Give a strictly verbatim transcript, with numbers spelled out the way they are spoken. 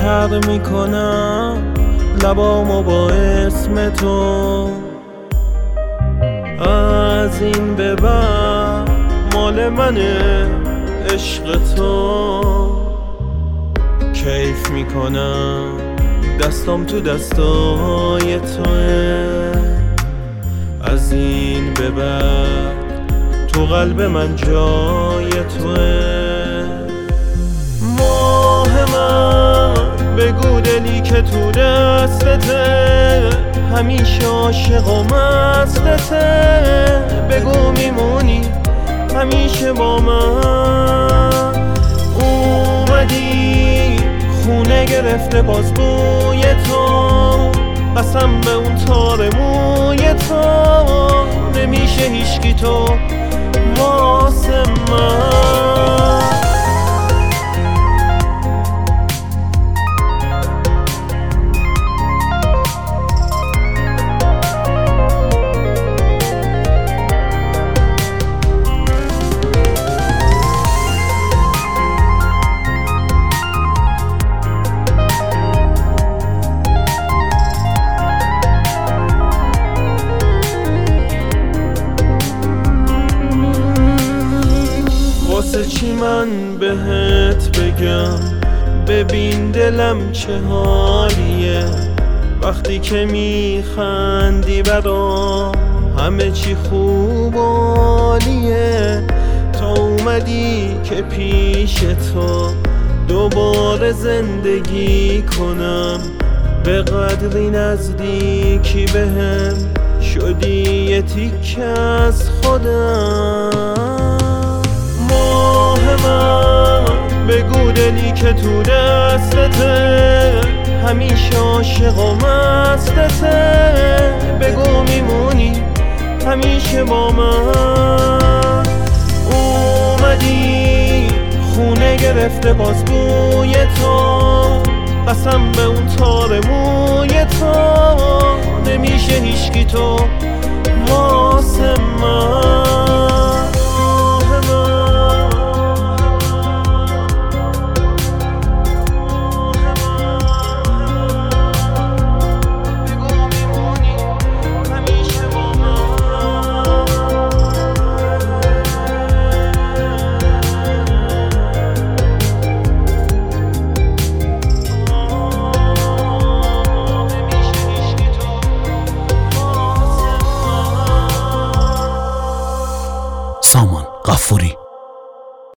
تر میکنم لبامو با اسم تو. از این به بعد مال منه عشق تو. کیف میکنم دستام تو دستای توه. از این به بعد تو قلب من جای توه. ماه من بگو دلی که تو دستته همیشه عاشق و مستته. بگو میمونی همیشه با من. اومدی خونه گرفته باز بوی تو. قسم به اون تار موی تو نمیشه هیچکی تو واسه من. واسه چی من بهت بگم ببین دلم چه حالیه. وقتی که میخندی برام همه چی خوب و عالیه. تا اومدی که پیش تو دوباره زندگی کنم. به قدری نزدیکی بهم شدی یه تیکه از خودم. ماه من بگو دلی که تو دستته همیشه عاشق و مستته. بگو میمونی همیشه با من. اومدی خونه گرفته باز بوی تو. قسم به اون تار موی تو نمیشه هیچکی تو واسه من. سامان غفوری.